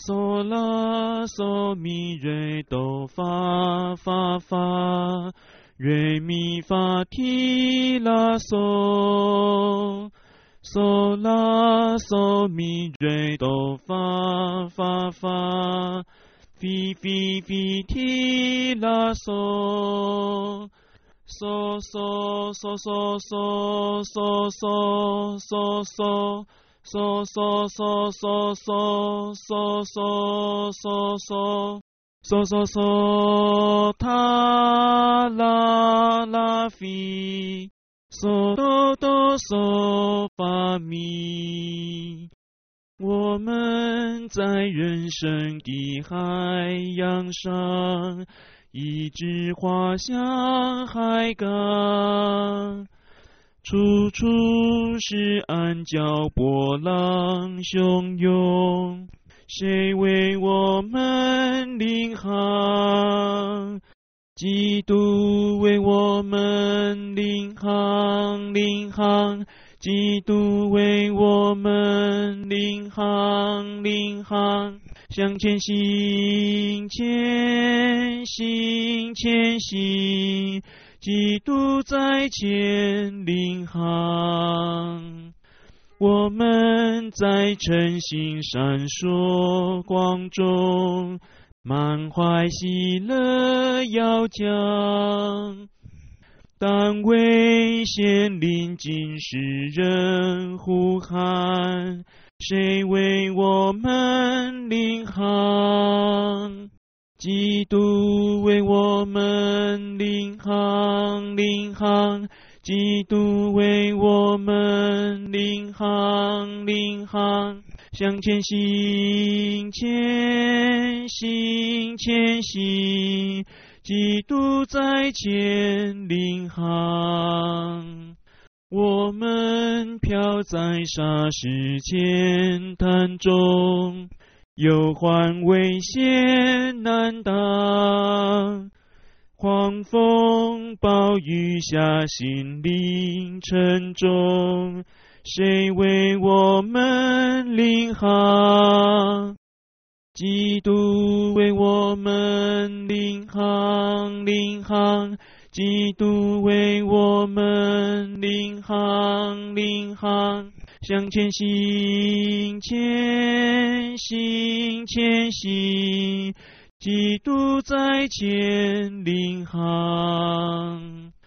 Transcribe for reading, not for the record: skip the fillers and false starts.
嗦啦嗦咪瑞哆发发发，瑞咪发提拉嗦，嗦啦嗦咪瑞哆发发发，咪咪咪提拉嗦。嗦嗦嗦嗦嗦嗦嗦嗦嗦。嗦嗦嗦嗦嗦嗦嗦嗦嗦嗦嗦嗦他啦啦咪嗦哆哆嗦发咪。我们在人生的海洋上，一直滑向海港。处处是暗礁，波浪汹涌，谁为我们领航？基督为我们领航，领航，基督为我们领航，领航，向前行，前行，前行。基督在前领航，我们在晨星闪烁光中，满怀喜乐要讲。当危险临近时，人呼喊，谁为我们领航？基督为我们领航，领航，基督为我们领航，领航，向前行，前行，前行，基督在前领航。我们漂在沙石浅滩中，忧患危险难当，狂风暴雨下，心灵沉重，谁为我们领航？基督为我们领航，领航，基督为我们领航，领航，向前行，前行，前行，基督在前领航。